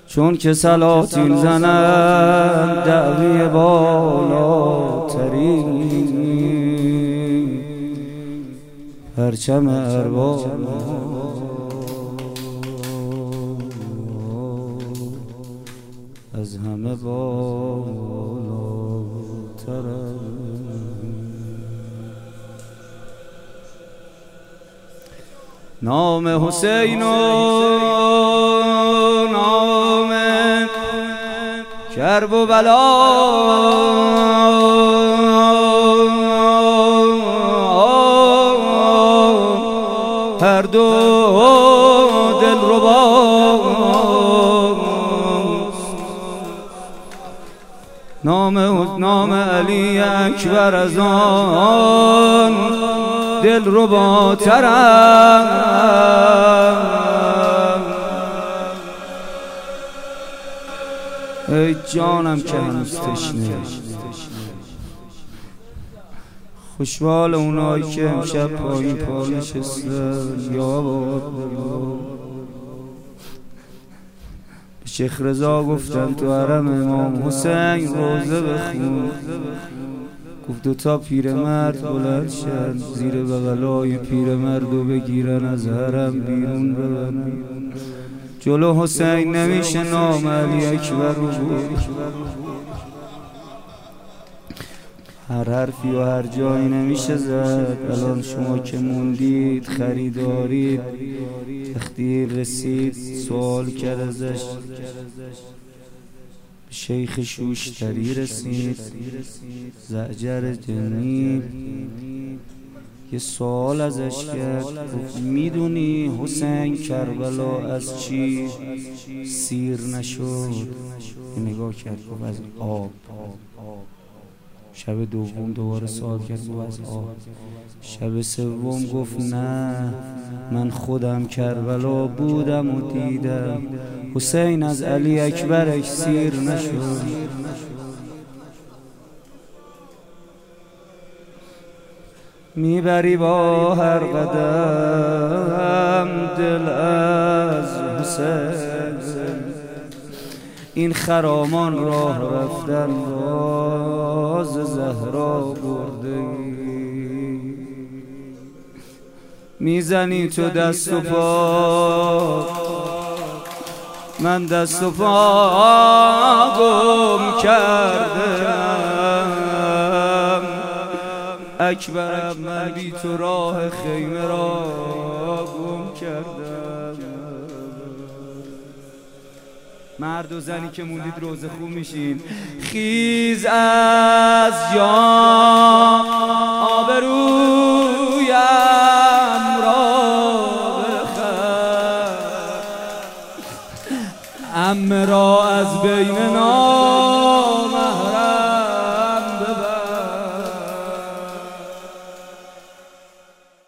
چون که سلاطین زنند دعوی بالاترین پرچم ارباب از همه بالاتر. نام حسین و نام کرب و بلا هر دو دلرباست. نام علی اکبر از آن دلرباترم. ای جانم که هنوز تشنه، خوشحال اونایی که امشب پایین پا نشستن. یا بابا به شیخ رضا گفتن تو حرم امام حسین روزه بخون، گفت دوتا پیرمرد بلند شن زیر بغلای پیرمردو بگیرن از حرم بیرون ببرن. جلو حسین نمیشه نام علی اکبر رو بود. هر حرفی و هر جایی نمیشه زد. الان شما که موندید خریدارید، وقتی رسید سوال کرد ازش، شیخ شوشتری رسید زعجر جنی، یه سوال ازش کرد، گفت میدونی حسین کربلا از چی سیر نشد؟ نگاه کرد گفت از آب. شب دوم دوباره سوال کرد گفت از آب. شب سوم گفت نه، من خودم کربلا بودم و دیدم حسین از علی اکبر سیر نشد. میبری با هر قدم دل از حسین، این خرامان راه رفتن باز زهرا برده. میزنی تو دست و پا، من دست و پا گم کردم. اکبرم من بی تو راه خیمه را گم کردم. مرد و زنی که موندید روزه خون میشین، خیز از جا آبرویم را بخر، عمه را از بین